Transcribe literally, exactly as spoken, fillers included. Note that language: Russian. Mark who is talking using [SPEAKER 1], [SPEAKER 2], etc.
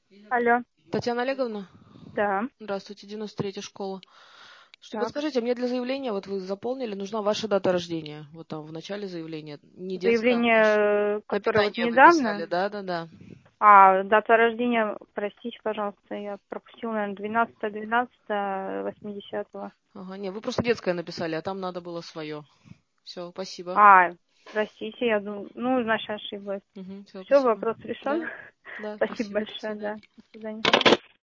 [SPEAKER 1] Алло.
[SPEAKER 2] Татьяна Олеговна?
[SPEAKER 1] Да.
[SPEAKER 2] Здравствуйте, девяносто третья школа. Что,
[SPEAKER 1] Так.
[SPEAKER 2] подскажите, мне для заявления, вот вы заполнили, нужна ваша дата рождения. Вот там в начале заявления. Не детская, а ваша.
[SPEAKER 1] Заявление, которое вот
[SPEAKER 2] Описание вы писали,
[SPEAKER 1] недавно.
[SPEAKER 2] да, да, да.
[SPEAKER 1] А, дата рождения, простите, пожалуйста, я пропустила, наверное, двенадцатое двенадцатое восьмидесятого.
[SPEAKER 2] Ага, не, вы просто детское написали, а там надо было свое. Все, спасибо.
[SPEAKER 1] А, простите, я думаю, ну, значит, ошиблась.
[SPEAKER 2] Угу, все,
[SPEAKER 1] Все,
[SPEAKER 2] спасибо.
[SPEAKER 1] вопрос решен.
[SPEAKER 2] Да, да,
[SPEAKER 1] Спасибо
[SPEAKER 2] спасибо. До
[SPEAKER 1] большое, да.
[SPEAKER 2] свидания.
[SPEAKER 1] До свидания.